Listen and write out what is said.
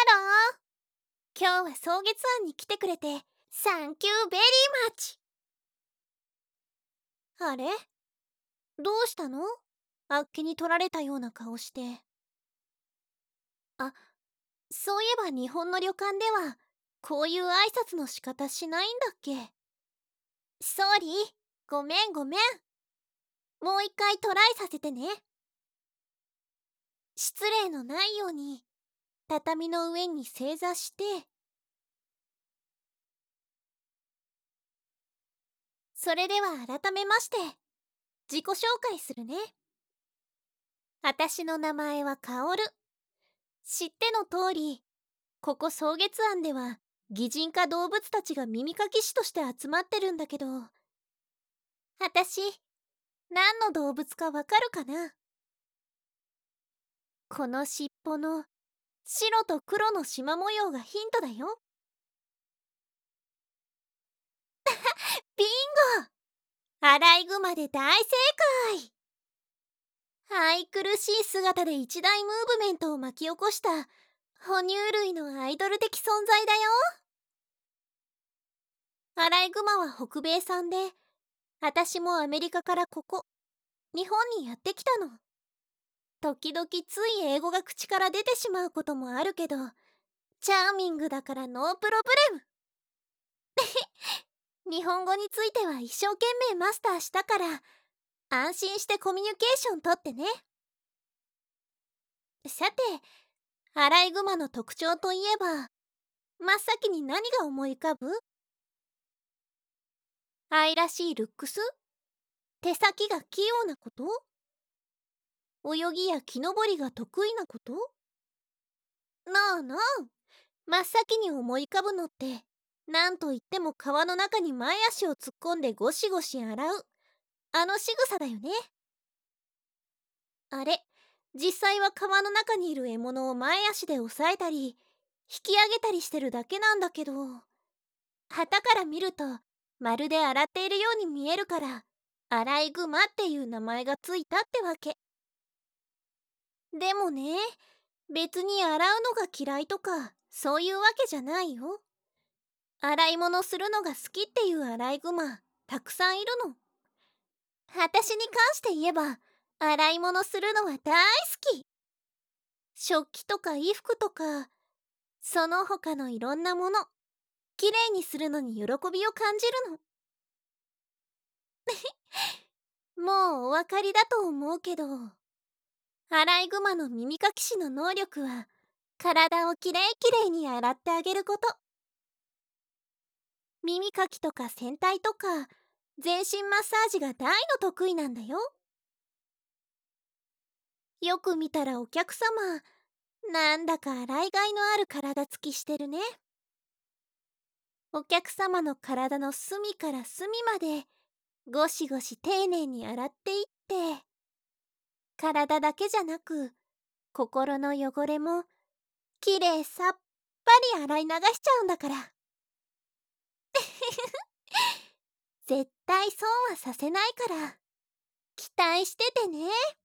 ロー、今日は草月庵に来てくれてサンキューベリーマッチ。あれ、どうしたの？あっけに取られたような顔して。あ、そういえば日本の旅館ではこういう挨拶の仕方しないんだっけ？ソーリー、ごめんごめん。もう一回トライさせてね。失礼のないように畳の上に正座して、それでは改めまして自己紹介するね。私の名前はカオル。知っての通り、ここ草月庵では擬人化動物たちが耳かき師として集まってるんだけど、私、何の動物かわかるかな？この尻尾の白と黒の縞模様がヒントだよ。ビンゴ！アライグマで大正解！愛くるしい姿で一大ムーブメントを巻き起こした哺乳類のアイドル的存在だよ。アライグマは北米産で、私もアメリカからここ日本にやってきたの。時々つい英語が口から出てしまうこともあるけど、チャーミングだからノープロブレム。日本語については一生懸命マスターしたから、安心してコミュニケーションとってね。さて、アライグマの特徴といえば、真っ先に何が思い浮かぶ？愛らしいルックス？手先が器用なこと？泳ぎや木登りが得意なこと？なあなあ、真っ先に思い浮かぶのって、なんといっても川の中に前足を突っ込んでゴシゴシ洗う、あの仕草だよね。あれ、実際は川の中にいる獲物を前足で押さえたり、引き上げたりしてるだけなんだけど、旗から見ると、まるで洗っているように見えるから、アライグマっていう名前がついたってわけ。でもね、別に洗うのが嫌いとか、そういうわけじゃないよ。洗い物するのが好きっていうアライグマ、たくさんいるの。私に関して言えば、洗い物するのは大好き。食器とか衣服とか、その他のいろんなもの、きれいにするのに喜びを感じるの。もうお分かりだと思うけど、アライグマの耳かき師の能力は、体をきれいきれいに洗ってあげること。耳かきとか洗体とか、全身マッサージが大の得意なんだよ。よく見たらお客様、なんだか洗いがいのある体つきしてるね。お客様の体の隅から隅までゴシゴシ丁寧に洗っていって、体だけじゃなく心の汚れもきれいさっぱり洗い流しちゃうんだから。絶対損はさせないから期待しててね。